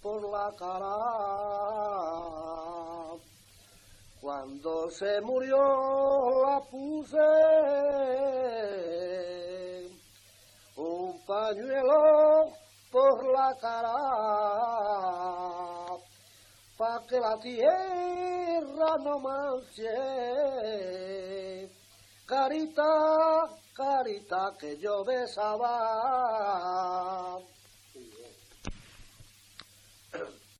por la cara. Cuando se murió la puse un pañuelo por la cara, pa' que la tierra no manche, carita, carita que yo besaba.